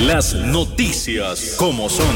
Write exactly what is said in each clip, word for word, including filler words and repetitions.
Las noticias como son.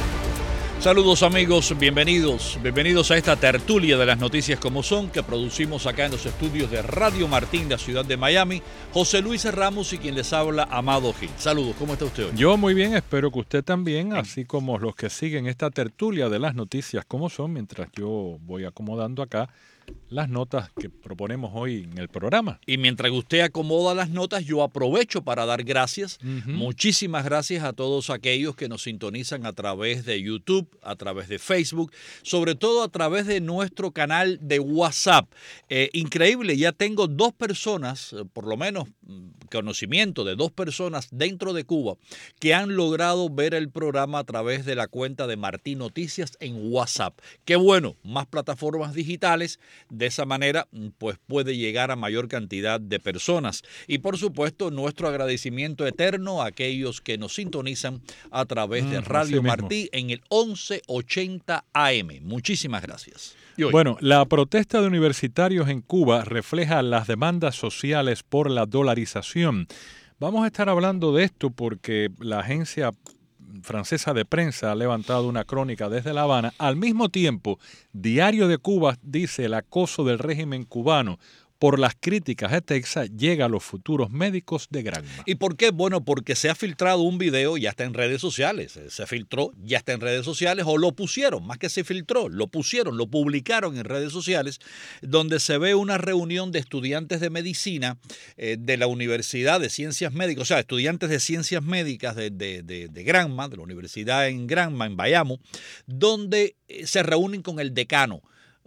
Saludos amigos, bienvenidos, bienvenidos a esta tertulia de las noticias como son que producimos acá en los estudios de Radio Martín de la ciudad de Miami. José Luis Ramos y quien les habla, Amado Gil. Saludos, ¿cómo está usted hoy? Yo muy bien, espero que usted también, así como los que siguen esta tertulia de las noticias como son, mientras yo voy acomodando acá las notas que proponemos hoy en el programa. Y mientras usted acomoda las notas, yo aprovecho para dar gracias, Uh-huh. muchísimas gracias a todos aquellos que nos sintonizan a través de YouTube, a través de Facebook, sobre todo a través de nuestro canal de WhatsApp. Eh, increíble, ya tengo dos personas, por lo menos conocimiento de dos personas dentro de Cuba, que han logrado ver el programa a través de la cuenta de Martín Noticias en WhatsApp. Qué bueno, más plataformas digitales. De esa manera, pues puede llegar a mayor cantidad de personas. Y por supuesto, nuestro agradecimiento eterno a aquellos que nos sintonizan a través mm, de Radio Martí en el once ochenta A M. Muchísimas gracias. Bueno, la protesta de universitarios en Cuba refleja las demandas sociales por la dolarización. Vamos a estar hablando de esto porque la agencia francesa de prensa ha levantado una crónica desde La Habana. Al mismo tiempo, Diario de Cuba dice el acoso del régimen cubano por las críticas de Texas llega a los futuros médicos de Granma. ¿Y por qué? Bueno, porque se ha filtrado un video, ya está en redes sociales, se filtró, ya está en redes sociales, o lo pusieron, más que se filtró, lo pusieron, lo publicaron en redes sociales, donde se ve una reunión de estudiantes de medicina eh, de la Universidad de Ciencias Médicas, o sea, estudiantes de Ciencias Médicas de, de, de, de Granma, de la Universidad en Granma, en Bayamo, donde se reúnen con el decano.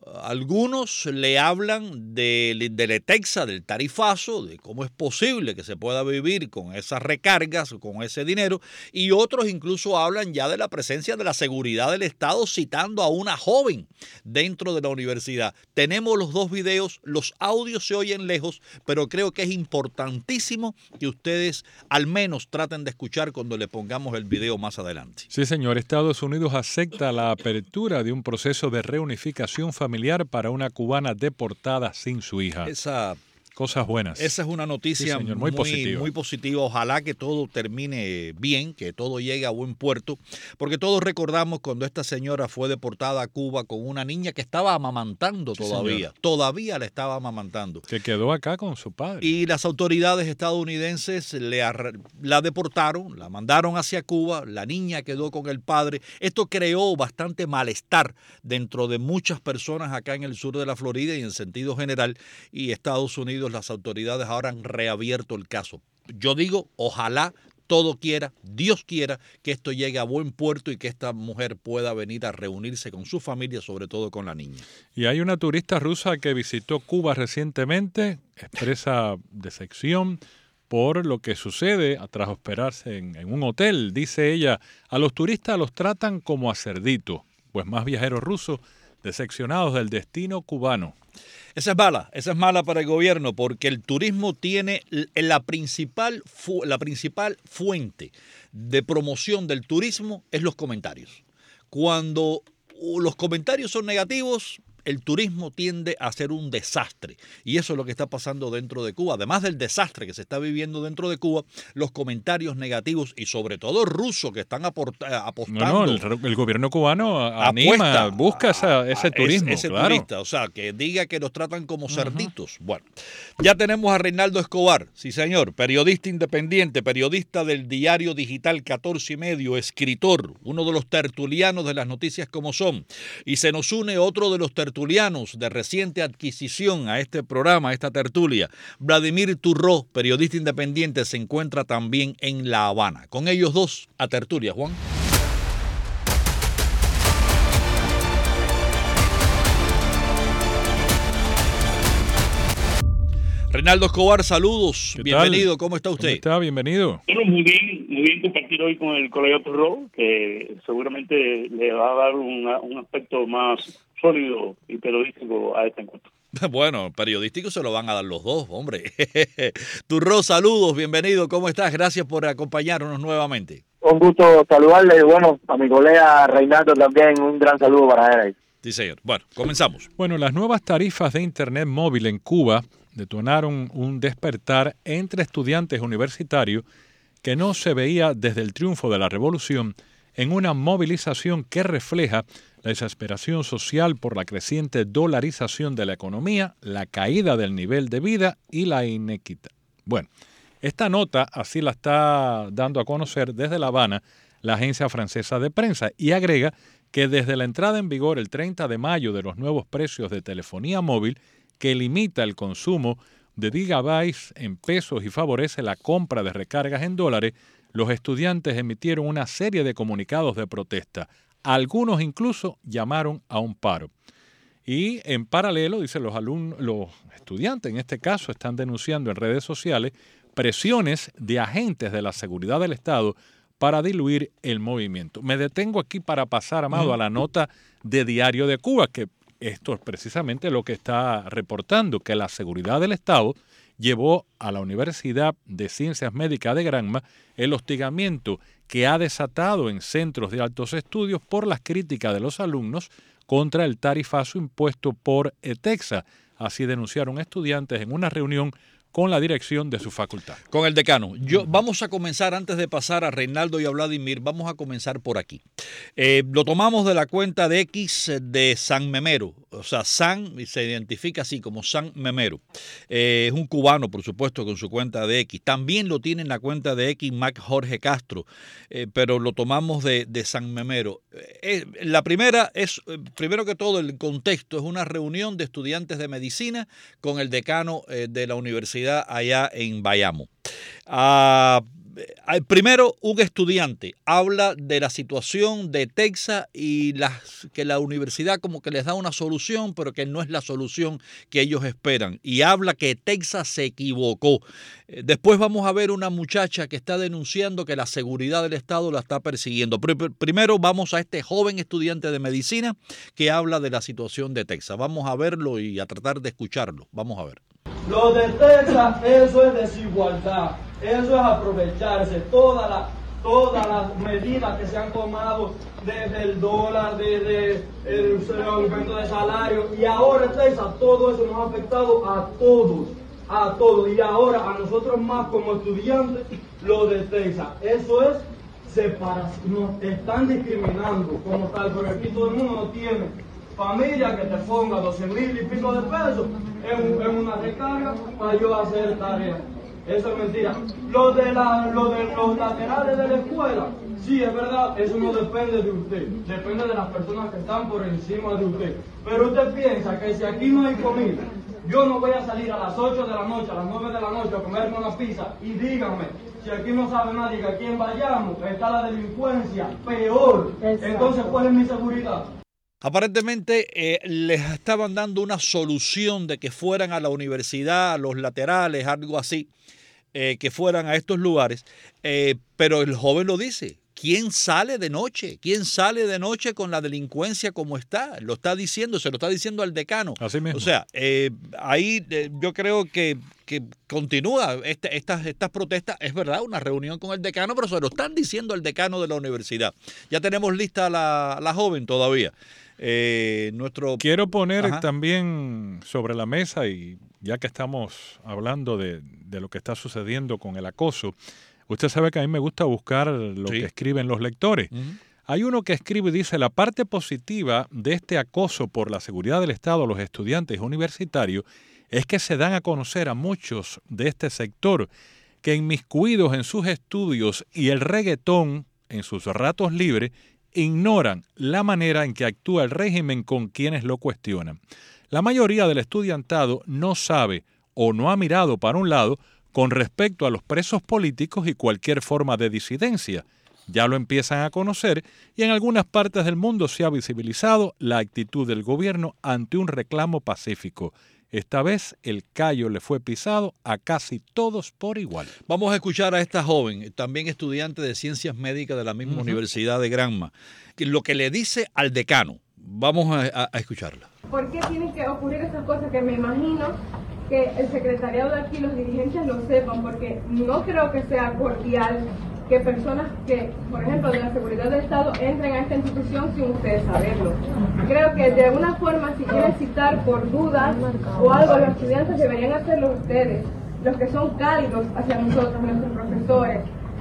Algunos le hablan de, de la Texas, del tarifazo, de cómo es posible que se pueda vivir con esas recargas, con ese dinero, y otros incluso hablan ya de la presencia de la seguridad del Estado, citando a una joven dentro de la universidad. Tenemos los dos videos, los audios se oyen lejos, pero creo que es importantísimo que ustedes al menos traten de escuchar cuando le pongamos el video más adelante. Sí, señor. Estados Unidos acepta la apertura de un proceso de reunificación familiar familiar para una cubana deportada sin su hija. Esa, Cosas buenas. Esa es una noticia sí, señor, muy, muy, positiva. muy positiva. Ojalá que todo termine bien, que todo llegue a buen puerto, porque todos recordamos cuando esta señora fue deportada a Cuba con una niña que estaba amamantando sí, todavía. Señor. Todavía la estaba amamantando. Que quedó acá con su padre. Y las autoridades estadounidenses le la deportaron, la mandaron hacia Cuba, la niña quedó con el padre. Esto creó bastante malestar dentro de muchas personas acá en el sur de la Florida y en sentido general, y Estados Unidos, las autoridades ahora han reabierto el caso. Yo digo, ojalá todo quiera, Dios quiera que esto llegue a buen puerto y que esta mujer pueda venir a reunirse con su familia, sobre todo con la niña. Y hay una turista rusa que visitó Cuba recientemente, expresa decepción por lo que sucede tras hospedarse en, en un hotel. Dice ella, a los turistas los tratan como a cerditos, pues más viajeros rusos decepcionados del destino cubano. Esa es mala, esa es mala para el gobierno porque el turismo tiene la principal, la principal fuente de promoción del turismo es los comentarios. Cuando los comentarios son negativos, el turismo tiende a ser un desastre y eso es lo que está pasando dentro de Cuba. Además del desastre que se está viviendo dentro de Cuba, los comentarios negativos y sobre todo rusos que están aporta, apostando. No, no, el, el gobierno cubano anima, apuesta, busca esa, ese a, turismo. Ese, ese claro. turista, o sea, que diga que los tratan como cerditos. Uh-huh. Bueno, ya tenemos a Reinaldo Escobar, sí señor, periodista independiente, periodista del diario digital catorce y medio, escritor, uno de los tertulianos de las noticias como son. Y se nos une otro de los tertulianos tertulianos de reciente adquisición a este programa, a esta tertulia. Vladimir Turró, periodista independiente, se encuentra también en La Habana. Con ellos dos a tertulia, Juan. Reinaldo Escobar, saludos, bienvenido, ¿cómo está usted? ¿Cómo está? Bienvenido. Bueno, muy bien, muy bien compartir hoy con el colega Turró, que seguramente le va a dar una, un aspecto más sólido y periodístico a este encuentro. Bueno, periodístico se lo van a dar los dos, hombre. Turró, saludos, bienvenido, ¿cómo estás? Gracias por acompañarnos nuevamente. Un gusto saludarle y bueno, a mi colega Reinaldo también un gran saludo para él. Sí, señor. Bueno, comenzamos. Bueno, las nuevas tarifas de Internet móvil en Cuba detonaron un despertar entre estudiantes universitarios que no se veía desde el triunfo de la revolución en una movilización que refleja la desesperación social por la creciente dolarización de la economía, la caída del nivel de vida y la inequidad. Bueno, esta nota así la está dando a conocer desde La Habana la agencia francesa de prensa y agrega que desde la entrada en vigor el treinta de mayo de los nuevos precios de telefonía móvil que limita el consumo de gigabytes en pesos y favorece la compra de recargas en dólares, los estudiantes emitieron una serie de comunicados de protesta. Algunos incluso llamaron a un paro. Y en paralelo, dicen los alumnos, los estudiantes en este caso están denunciando en redes sociales presiones de agentes de la seguridad del Estado para diluir el movimiento. Me detengo aquí para pasar, Amado, uh-huh. a la nota de Diario de Cuba, que esto es precisamente lo que está reportando, que la seguridad del Estado llevó a la Universidad de Ciencias Médicas de Granma el hostigamiento que ha desatado en centros de altos estudios por las críticas de los alumnos contra el tarifazo impuesto por ETEXA. Así denunciaron estudiantes en una reunión con la dirección de su facultad. Con el decano. Yo, vamos a comenzar, antes de pasar a Reinaldo y a Vladimir, vamos a comenzar por aquí. Eh, lo tomamos de la cuenta de X de San Memero. O sea, San se identifica así como San Memero. Eh, es un cubano, por supuesto, con su cuenta de X. También lo tiene en la cuenta de X Mac Jorge Castro, eh, pero lo tomamos de, de San Memero. Eh, la primera es, eh, primero que todo, el contexto es una reunión de estudiantes de medicina con el decano eh, de la universidad allá en Bayamo. Uh, primero, un estudiante habla de la situación de Texas y las, que la universidad como que les da una solución, pero que no es la solución que ellos esperan. Y habla que Texas se equivocó. Después vamos a ver una muchacha que está denunciando que la seguridad del Estado la está persiguiendo. Primero vamos a este joven estudiante de medicina que habla de la situación de Texas. Vamos a verlo y a tratar de escucharlo. Vamos a ver. Lo de Texas, eso es desigualdad, eso es aprovecharse, todas las todas las medidas que se han tomado desde el dólar, desde el aumento de salario, y ahora Texas, todo eso nos ha afectado a todos, a todos, y ahora a nosotros más como estudiantes, lo de Texas, eso es separación, nos están discriminando como tal, porque aquí todo el mundo no tiene familia que te ponga doce mil y pico de pesos en, en una recarga para yo hacer tarea. Eso es mentira. Lo de, la, lo de los laterales de la escuela, sí, es verdad, eso no depende de usted, depende de las personas que están por encima de usted. Pero usted piensa que si aquí no hay comida, yo no voy a salir a las ocho de la noche, a las nueve de la noche a comerme una pizza, y díganme, si aquí no sabe nadie que aquí en Bayamo está la delincuencia peor, exacto. Entonces ¿cuál es mi seguridad? Aparentemente eh, les estaban dando una solución de que fueran a la universidad, a los laterales, algo así, eh, que fueran a estos lugares, eh, pero el joven lo dice. ¿Quién sale de noche? ¿Quién sale de noche con la delincuencia como está? Lo está diciendo, se lo está diciendo al decano. Así mismo. O sea, eh, ahí eh, yo creo que, que continúa este, estas, estas protestas. Es verdad, una reunión con el decano, pero se lo están diciendo al decano de la universidad. Ya tenemos lista a la, la joven todavía. Eh, nuestro... Quiero poner Ajá. también sobre la mesa, y ya que estamos hablando de, de lo que está sucediendo con el acoso, usted sabe que a mí me gusta buscar lo sí. que escriben los lectores. Uh-huh. Hay uno que escribe y dice: la parte positiva de este acoso por la seguridad del Estado a los estudiantes universitarios es que se dan a conocer a muchos de este sector que, inmiscuidos en sus estudios y el reggaetón en sus ratos libres, ignoran la manera en que actúa el régimen con quienes lo cuestionan. La mayoría del estudiantado no sabe o no ha mirado para un lado con respecto a los presos políticos y cualquier forma de disidencia. Ya lo empiezan a conocer y en algunas partes del mundo se ha visibilizado la actitud del gobierno ante un reclamo pacífico. Esta vez el callo le fue pisado a casi todos por igual. Vamos a escuchar a esta joven, también estudiante de Ciencias Médicas de la misma uh-huh. Universidad de Granma, que lo que le dice al decano. Vamos a, a, a escucharla. ¿Por qué tienen que ocurrir estas cosas? Que me imagino que el secretariado de aquí, los dirigentes lo sepan, porque no creo que sea cordial que personas que, por ejemplo, de la seguridad del Estado entren a esta institución sin ustedes saberlo. Creo que de alguna forma, si quieren citar por dudas o algo, los estudiantes deberían hacerlo ustedes, los que son cálidos hacia nosotros, nuestros profesores.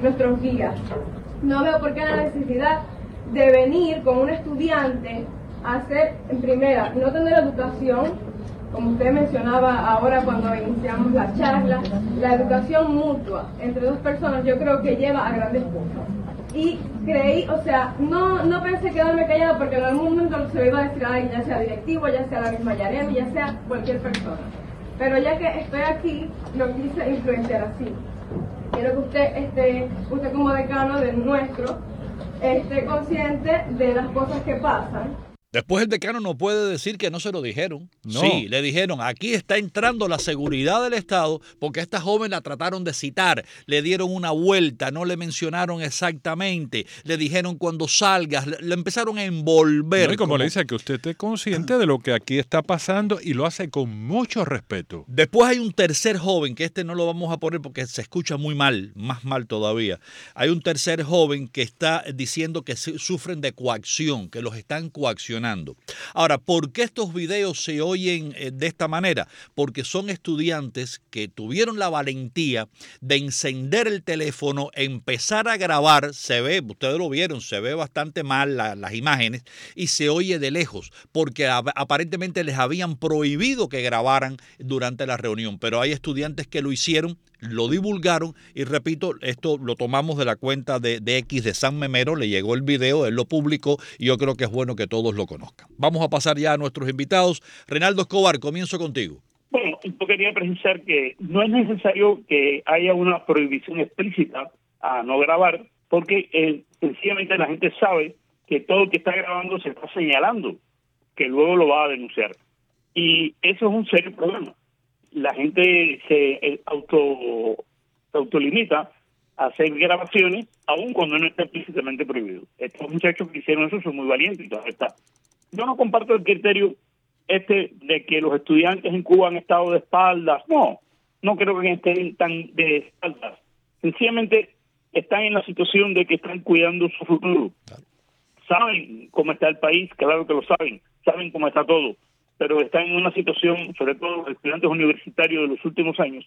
nuestros guías. No veo por qué la necesidad de venir con un estudiante a hacer, en primera, no tener educación, como usted mencionaba ahora cuando iniciamos la charla, la educación mutua entre dos personas yo creo que lleva a grandes cosas. Y creí, o sea, no, no pensé quedarme callada porque en algún momento se me iba a decir, ay, ya sea directivo, ya sea la misma Yaremi, ya sea cualquier persona. Pero ya que estoy aquí, lo quise influenciar así. Quiero que usted, este, usted como decano del nuestro, esté consciente de las cosas que pasan. Después el decano no puede decir que no se lo dijeron. No. Sí, le dijeron, aquí está entrando la seguridad del Estado porque a esta joven la trataron de citar, le dieron una vuelta, no le mencionaron exactamente, le dijeron cuando salgas, le, le empezaron a envolver. No, y como, como le dice, que usted esté consciente de lo que aquí está pasando y lo hace con mucho respeto. Después hay un tercer joven, que este no lo vamos a poner porque se escucha muy mal, más mal todavía. Hay un tercer joven que está diciendo que sufren de coacción, que los están coaccionando. Ahora, ¿por qué estos videos se oyen eh, de esta manera? Porque son estudiantes que tuvieron la valentía de encender el teléfono, empezar a grabar, se ve, ustedes lo vieron, se ve bastante mal la, las imágenes y se oye de lejos, porque a, aparentemente les habían prohibido que grabaran durante la reunión, pero hay estudiantes que lo hicieron, lo divulgaron y repito, esto lo tomamos de la cuenta de, de X de San Memero, le llegó el video, él lo publicó y yo creo que es bueno que todos lo conozcan. Vamos a pasar ya a nuestros invitados. Reinaldo Escobar, comienzo contigo. Bueno, yo quería precisar que no es necesario que haya una prohibición explícita a no grabar, porque eh, sencillamente la gente sabe que todo el que está grabando se está señalando, que luego lo va a denunciar. Y eso es un serio problema. La gente se eh, auto se autolimita a hacer grabaciones, aun cuando no está explícitamente prohibido. Estos muchachos que hicieron eso son muy valientes y todo está. Yo no comparto el criterio este de que los estudiantes en Cuba han estado de espaldas. No, no creo que estén tan de espaldas. Sencillamente están en la situación de que están cuidando su futuro. Saben cómo está el país, claro que lo saben, saben cómo está todo, pero están en una situación, sobre todo los estudiantes universitarios de los últimos años,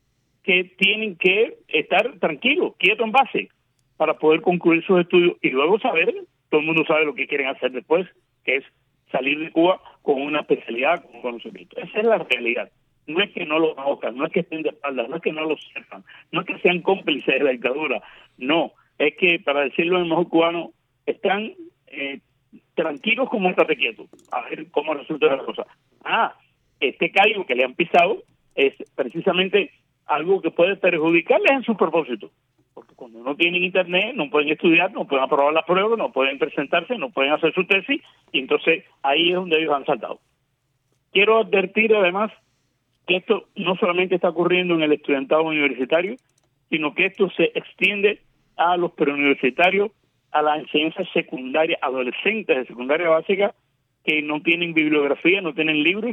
que tienen que estar tranquilos, quietos en base, para poder concluir sus estudios y luego saber, todo el mundo sabe lo que quieren hacer después, que es salir de Cuba con una especialidad, con conocimiento. Esa es la realidad. No es que no lo conozcan, no es que estén de espaldas, no es que no lo sepan, no es que sean cómplices de la dictadura, no, es que, para decirlo en el mejor cubano, están eh, tranquilos como un estate quieto, a ver cómo resulta la cosa. Ah, este callo que le han pisado es precisamente algo que puede perjudicarles en sus propósitos, porque cuando no tienen internet no pueden estudiar, no pueden aprobar las pruebas, no pueden presentarse, no pueden hacer su tesis, y entonces ahí es donde ellos han saltado. Quiero advertir además que esto no solamente está ocurriendo en el estudiantado universitario, sino que esto se extiende a los preuniversitarios, a la enseñanza secundaria, adolescentes de secundaria básica, que no tienen bibliografía, no tienen libros,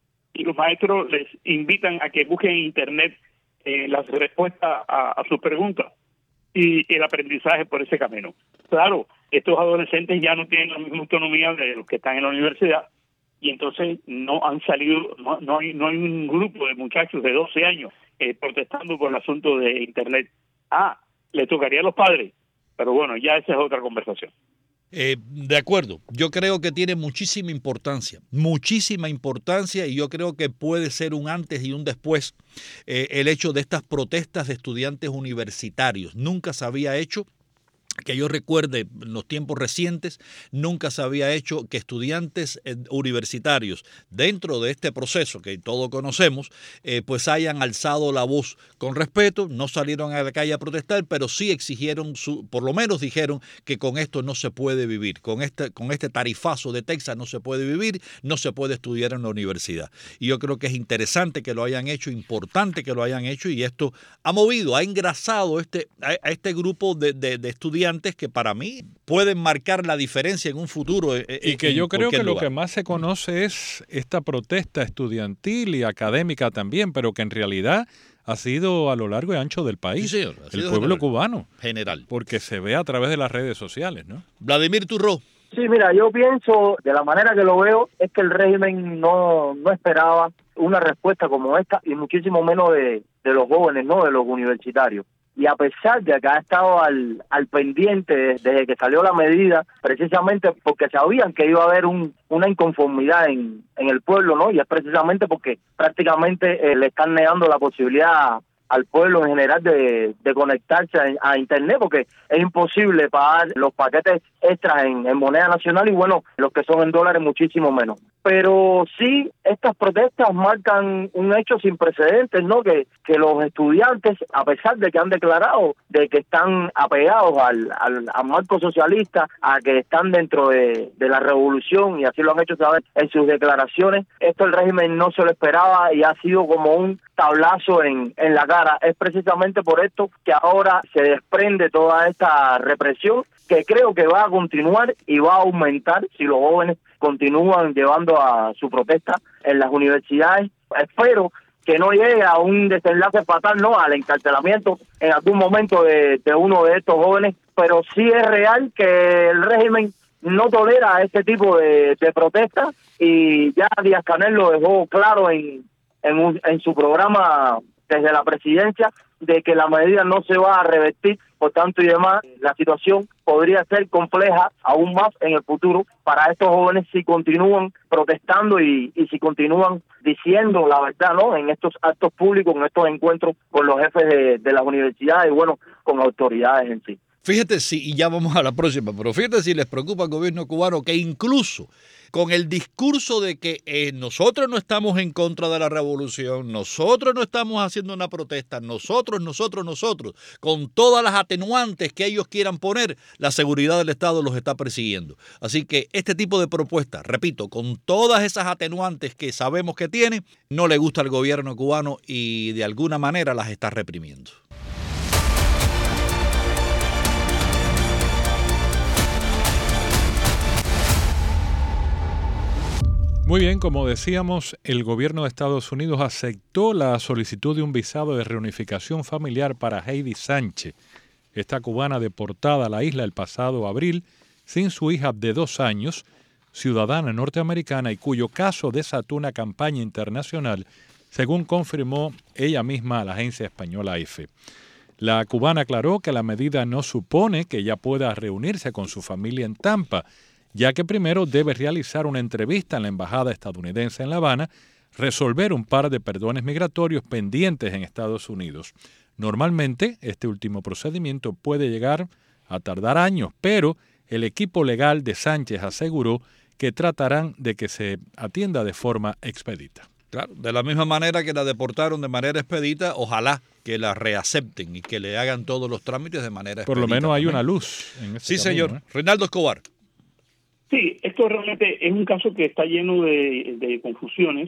y los maestros les invitan a que busquen en internet eh, las respuestas a, a sus preguntas y el aprendizaje por ese camino. Claro, estos adolescentes ya no tienen la misma autonomía de los que están en la universidad, y entonces no han salido, no, no hay no hay un grupo de muchachos de doce años eh, protestando por el asunto de internet. Ah, le tocaría a los padres, pero bueno, ya esa es otra conversación. Eh, de acuerdo, yo creo que tiene muchísima importancia, muchísima importancia, y yo creo que puede ser un antes y un después eh, el hecho de estas protestas de estudiantes universitarios. Nunca se había hecho, que yo recuerde en los tiempos recientes, nunca se había hecho que estudiantes eh, universitarios dentro de este proceso que todos conocemos, eh, pues hayan alzado la voz con respeto, no salieron a la calle a protestar, pero sí exigieron, su, por lo menos dijeron que con esto no se puede vivir, con este, con este tarifazo de Texas no se puede vivir, no se puede estudiar en la universidad. Y yo creo que es interesante que lo hayan hecho, importante que lo hayan hecho, y esto ha movido, ha engrasado este, a, a este grupo de, de, de estudiantes que para mí pueden marcar la diferencia en un futuro. En, y que yo creo que lugar. Lo que más se conoce es esta protesta estudiantil y académica también, pero que en realidad ha sido a lo largo y ancho del país, sí, señor, el pueblo general, cubano. General. Porque se ve a través de las redes sociales, ¿no? Vladimir Turró. Sí, mira, yo pienso, de la manera que lo veo, es que el régimen no, no esperaba una respuesta como esta, y muchísimo menos de, de los jóvenes, no de los universitarios. y a pesar de que ha estado al, al pendiente desde que salió la medida, precisamente porque sabían que iba a haber un, una inconformidad en, en el pueblo, ¿no? Y es precisamente porque prácticamente eh, le están negando la posibilidad al pueblo en general de, de conectarse a, a internet, porque es imposible pagar los paquetes extras en, en moneda nacional y bueno, los que son en dólares muchísimo menos. Pero sí, estas protestas marcan un hecho sin precedentes, ¿no? Que, que los estudiantes, a pesar de que han declarado de que están apegados al, al, al marco socialista, a que están dentro de, de la revolución, y así lo han hecho saber en sus declaraciones, esto el régimen no se lo esperaba y ha sido como un tablazo en, en la cara. Es precisamente por esto que ahora se desprende toda esta represión, que creo que va a continuar y va a aumentar si los jóvenes continúan llevando a su protesta en las universidades. Espero que no llegue a un desenlace fatal, no al encarcelamiento en algún momento de, de uno de estos jóvenes, pero sí es real que el régimen no tolera este tipo de, de protestas, y ya Díaz-Canel lo dejó claro en, en, un, en su programa desde la presidencia, de que la medida no se va a revertir, por tanto y demás, la situación podría ser compleja aún más en el futuro para estos jóvenes si continúan protestando y, y si continúan diciendo la verdad, ¿no? En estos actos públicos, en estos encuentros con los jefes de, de las universidades y bueno, con autoridades en sí. Fíjate si, y ya vamos a la próxima, pero fíjate si les preocupa al gobierno cubano que incluso con el discurso de que eh, nosotros no estamos en contra de la revolución, nosotros no estamos haciendo una protesta, nosotros, nosotros, nosotros, con todas las atenuantes que ellos quieran poner, la seguridad del Estado los está persiguiendo. Así que este tipo de propuestas, repito, con todas esas atenuantes que sabemos que tiene, no le gusta al gobierno cubano y de alguna manera las está reprimiendo. Muy bien, como decíamos, el gobierno de Estados Unidos aceptó la solicitud de un visado de reunificación familiar para Heidi Sánchez, esta cubana deportada a la isla el pasado abril sin su hija de dos años, ciudadana norteamericana y cuyo caso desató una campaña internacional, según confirmó ella misma a la agencia española E F E. La cubana aclaró que la medida no supone que ella pueda reunirse con su familia en Tampa, ya que primero debe realizar una entrevista en la embajada estadounidense en La Habana, resolver un par de perdones migratorios pendientes en Estados Unidos. Normalmente, este último procedimiento puede llegar a tardar años, pero el equipo legal de Sánchez aseguró que tratarán de que se atienda de forma expedita. Claro, de la misma manera que la deportaron de manera expedita, ojalá que la reacepten y que le hagan todos los trámites de manera expedita. Por lo menos hay también. Una luz en este Sí, camino, señor. ¿eh? Reinaldo Escobar. Sí, esto realmente es un caso que está lleno de, de confusiones,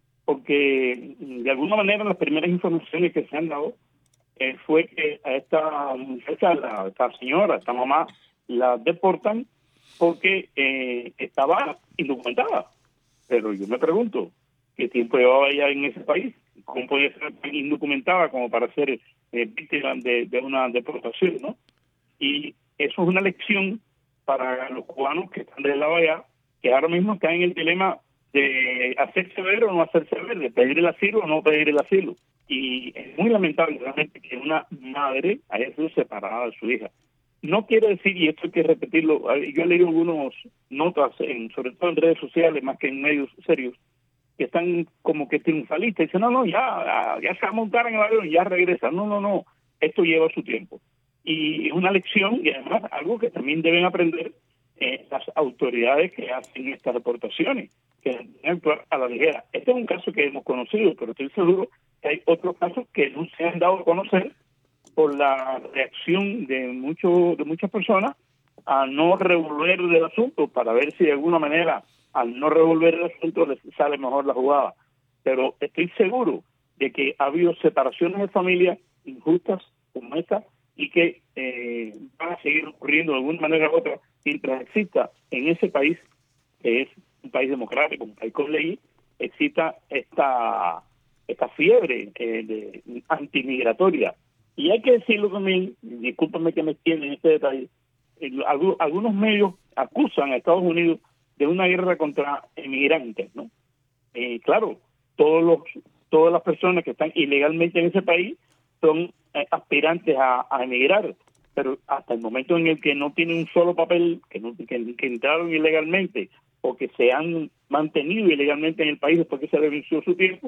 porque de alguna manera las primeras informaciones que se han dado eh, fue que a esta muchacha, a esta señora, a esta mamá, la deportan porque eh, estaba indocumentada. Pero yo me pregunto, ¿qué tiempo llevaba ella en ese país? ¿Cómo podía ser tan indocumentada como para ser eh, víctima de, de una deportación, ¿no? Y eso es una lección para los cubanos que están del lado allá, que ahora mismo están en el dilema de hacerse ver o no hacerse ver, de pedir el asilo o no pedir el asilo. Y es muy lamentable realmente que una madre haya sido separada de su hija. No quiere decir, y esto hay que repetirlo, yo he leído algunas notas, en, sobre todo en redes sociales, más que en medios serios, que están como que triunfalistas, dicen, no, no, ya, ya se va a montar en el avión y ya regresa. No, no, no, esto lleva su tiempo. Y es una lección y además algo que también deben aprender eh, las autoridades que hacen estas deportaciones, que deben actuar a la ligera. Este es un caso que hemos conocido, pero estoy seguro que hay otros casos que no se han dado a conocer por la reacción de muchos de muchas personas a no revolver del asunto, para ver si de alguna manera al no revolver el asunto les sale mejor la jugada. Pero estoy seguro de que ha habido separaciones de familias injustas como esta, y que eh, van a seguir ocurriendo de alguna manera u otra mientras exista en ese país, que es un país democrático, un país con ley, exista esta esta fiebre eh, de antimigratoria. Y hay que decirlo también, discúlpame que me extienda en este detalle, eh, algunos, algunos medios acusan a Estados Unidos de una guerra contra emigrantes, ¿no? Eh, claro, todos los todas las personas que están ilegalmente en ese país son eh, aspirantes a, a emigrar, pero hasta el momento en el que no tienen un solo papel, que, no, que, que entraron ilegalmente o que se han mantenido ilegalmente en el país después que se les venció su tiempo,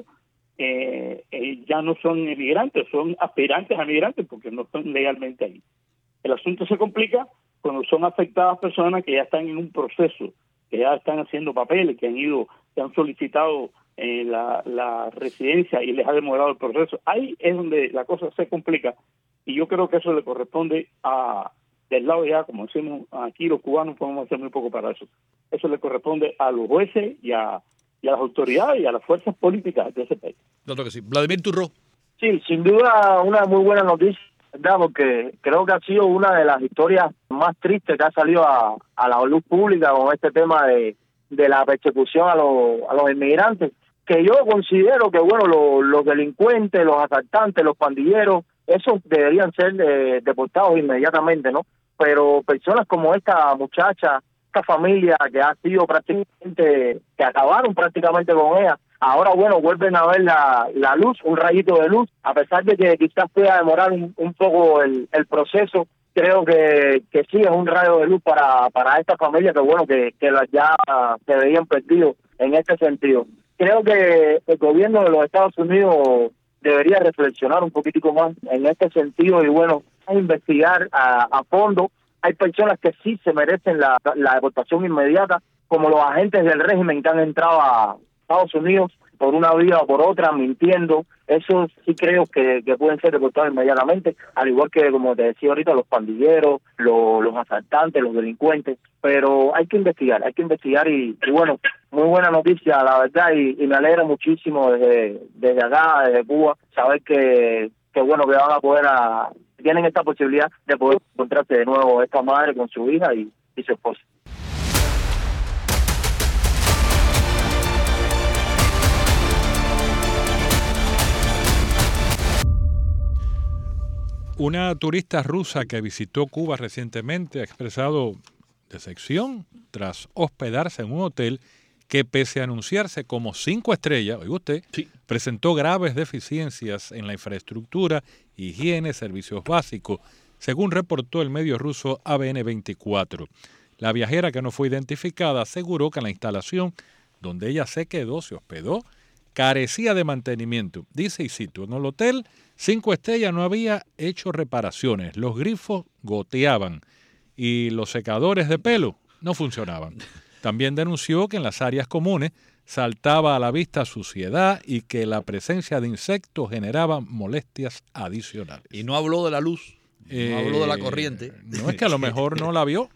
eh, eh, ya no son emigrantes, son aspirantes a emigrantes porque no están legalmente ahí. El asunto se complica cuando son afectadas personas que ya están en un proceso, que ya están haciendo papeles, que han ido, que han solicitado eh, la, la residencia y les ha demorado el proceso. Ahí es donde la cosa se complica y yo creo que eso le corresponde a, del lado ya, como decimos aquí los cubanos podemos hacer muy poco para eso. Eso le corresponde a los jueces y a, y a las autoridades y a las fuerzas políticas de ese país. Claro que sí. Vladimir Turró. Sí, sin duda una muy buena noticia, ¿verdad? Porque creo que ha sido una de las historias más tristes que ha salido a, a la luz pública con este tema de, de la persecución a los, a los inmigrantes, que yo considero que, bueno, los, los delincuentes, los asaltantes, los pandilleros, esos deberían ser eh, deportados inmediatamente, ¿no? Pero personas como esta muchacha, esta familia que ha sido prácticamente, que acabaron prácticamente con ella, ahora, bueno, vuelven a ver la, la luz, un rayito de luz, a pesar de que quizás pueda demorar un, un poco el, el proceso, creo que, que sí es un rayo de luz para, para esta familia que, bueno, que, que ya se veían perdidos en este sentido. Creo que el gobierno de los Estados Unidos debería reflexionar un poquitico más en este sentido y, bueno, investigar a, a fondo. Hay personas que sí se merecen la, la deportación inmediata, como los agentes del régimen que han entrado a Estados Unidos por una vía o por otra, mintiendo. Eso sí creo que, que pueden ser deportados inmediatamente, al igual que, como te decía ahorita, los pandilleros, los, los asaltantes, los delincuentes. Pero hay que investigar, hay que investigar y, y bueno, muy buena noticia, la verdad, y, y me alegra muchísimo desde, desde acá, desde Cuba, saber que, que bueno, que van a poder, a, tienen esta posibilidad de poder encontrarse de nuevo esta madre con su hija y, y su esposa. Una turista rusa que visitó Cuba recientemente ha expresado decepción tras hospedarse en un hotel que, pese a anunciarse como cinco estrellas, oiga usted, Sí. presentó graves deficiencias en la infraestructura, higiene, servicios básicos, según reportó el medio ruso A B N veinticuatro. La viajera, que no fue identificada, aseguró que la instalación donde ella se quedó, se hospedó, carecía de mantenimiento. Dice, y cito, en el hotel cinco estrellas no había hecho reparaciones, los grifos goteaban y los secadores de pelo no funcionaban. También denunció que en las áreas comunes saltaba a la vista suciedad y que la presencia de insectos generaba molestias adicionales. Y no habló de la luz. No Eh, habló de la corriente. No, es que a lo mejor no la vio.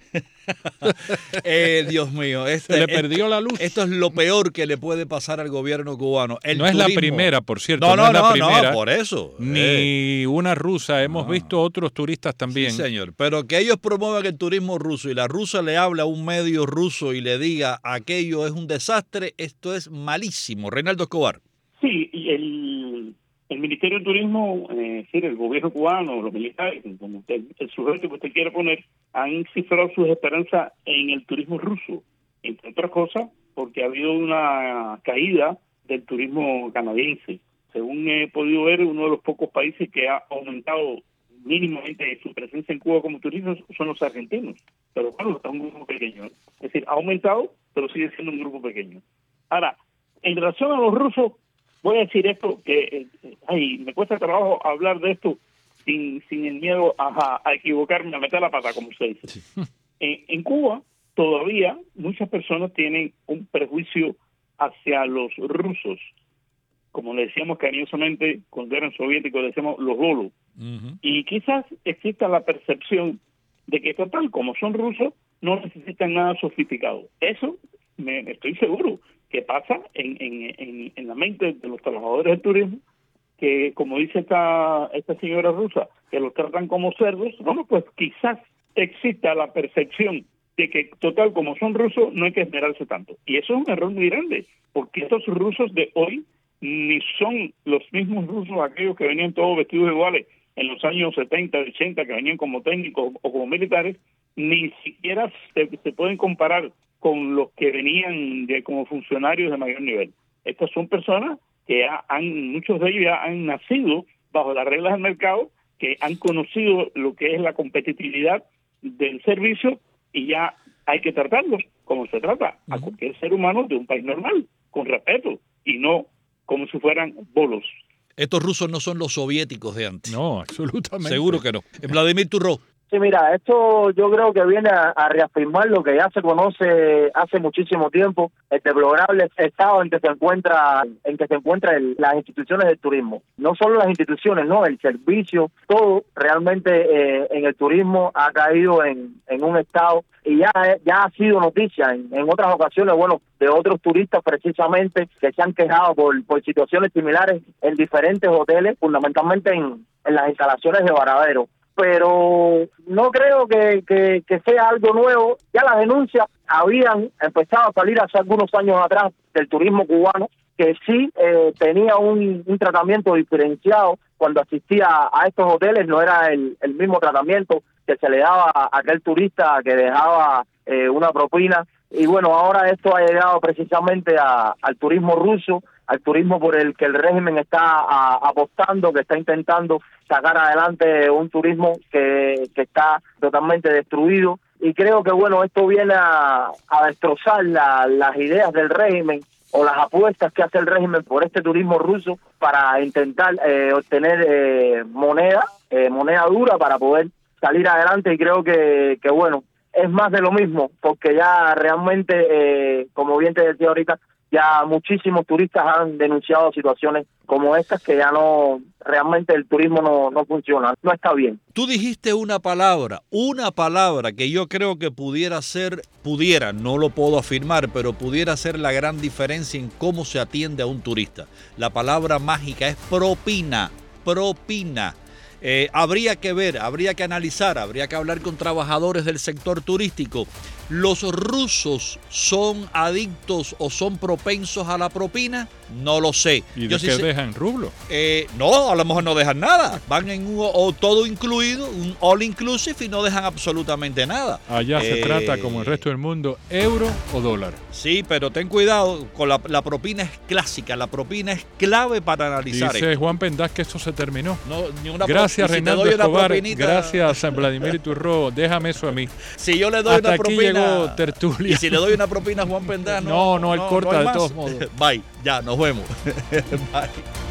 eh, Dios mío. Este, Se le este, perdió la luz. Esto es lo peor que le puede pasar al gobierno cubano. El no es la turismo. primera, por cierto. No, no, es la no, primera, no, por eso. Ni Eh. una rusa. Hemos No. visto otros turistas también. Sí, señor. Pero que ellos promuevan el turismo ruso y la rusa le habla a un medio ruso y le diga aquello es un desastre, esto es malísimo. Reinaldo Escobar. Sí, y el, el Ministerio de Turismo, eh, es decir, el gobierno cubano, los militares, como usted, el sujeto que usted quiere poner, han cifrado sus esperanzas en el turismo ruso, entre otras cosas, porque ha habido una caída del turismo canadiense. Según he podido ver, uno de los pocos países que ha aumentado mínimamente su presencia en Cuba como turismo son los argentinos, pero bueno, es un grupo pequeño. Es decir, ha aumentado, pero sigue siendo un grupo pequeño. Ahora, en relación a los rusos, voy a decir esto, que eh, ay, me cuesta trabajo hablar de esto sin sin el miedo a, a equivocarme, a meter la pata, como se dice. Sí. En, en Cuba, todavía muchas personas tienen un prejuicio hacia los rusos. Como le decíamos cariñosamente, cuando eran soviéticos, le decíamos los lolos. Uh-huh. Y quizás exista la percepción de que, total, como son rusos, no necesitan nada sofisticado. Eso, me, estoy seguro que pasa en, en, en, en la mente de los trabajadores del turismo, que, como dice esta, esta señora rusa, que los tratan como cerdos. Bueno, pues quizás exista la percepción de que, total, como son rusos, no hay que esmerarse tanto. Y eso es un error muy grande, porque estos rusos de hoy ni son los mismos rusos aquellos que venían todos vestidos iguales en los años setenta, ochenta, que venían como técnicos o como militares, ni siquiera se, se pueden comparar con los que venían de como funcionarios de mayor nivel. Estas son personas que ya han, muchos de ellos ya han nacido bajo las reglas del mercado, que han conocido lo que es la competitividad del servicio y ya hay que tratarlo como se trata a cualquier ser humano de un país normal, con respeto y no como si fueran bolos. Estos rusos no son los soviéticos de antes. No, absolutamente. Seguro que no. Vladimir Turró. Sí, mira, esto yo creo que viene a, a reafirmar lo que ya se conoce hace muchísimo tiempo, el deplorable estado en que se encuentra, en que se encuentran el, las instituciones del turismo. No solo las instituciones, no, el servicio, todo realmente eh, en el turismo ha caído en, en un estado y ya, ya ha sido noticia en, en otras ocasiones, bueno, de otros turistas precisamente que se han quejado por, por situaciones similares en diferentes hoteles, fundamentalmente en, en las instalaciones de Varadero. Pero no creo que, que, que sea algo nuevo. Ya las denuncias habían empezado a salir hace algunos años atrás del turismo cubano, que sí eh, tenía un, un tratamiento diferenciado cuando asistía a estos hoteles. No era el, el mismo tratamiento que se le daba a aquel turista que dejaba eh, una propina. Y bueno, ahora esto ha llegado precisamente a, al turismo ruso, al turismo por el que el régimen está a, apostando, que está intentando sacar adelante un turismo que, que está totalmente destruido. Y creo que, bueno, esto viene a, a destrozar la, las ideas del régimen o las apuestas que hace el régimen por este turismo ruso para intentar eh, obtener eh, moneda, eh, moneda dura para poder salir adelante. Y creo que, que, bueno, es más de lo mismo, porque ya realmente, eh, como bien te decía ahorita, ya muchísimos turistas han denunciado situaciones como estas, que ya no, realmente el turismo no, no funciona, no está bien. Tú dijiste una palabra, una palabra que yo creo que pudiera ser, pudiera, no lo puedo afirmar, pero pudiera ser la gran diferencia en cómo se atiende a un turista. La palabra mágica es propina, propina. Eh, habría que ver, habría que analizar, habría que hablar con trabajadores del sector turístico. ¿Los rusos son adictos o son propensos a la propina? No lo sé. ¿Y Yo de sí qué sé, dejan rublo? Eh, no, a lo mejor no dejan nada. Van en un o todo incluido, un all inclusive, y no dejan absolutamente nada. Allá se Eh, trata, como el resto del mundo, euro o dólar. Sí, pero ten cuidado, con la, la propina es clásica, la propina es clave para analizar Dice esto. Juan Pendaz que esto se terminó. No, ni una Gracias, pro- y si te Reinaldo doy una Escobar. propinita- Gracias, a Vladimir Turró. Déjame eso a mí. Si yo le doy Hasta una aquí propina. llegó Tertulia. Y si le doy una propina a Juan Pendaz, No, no, él corta hay de más. todos modos. Bye, ya, nos vemos. Bye.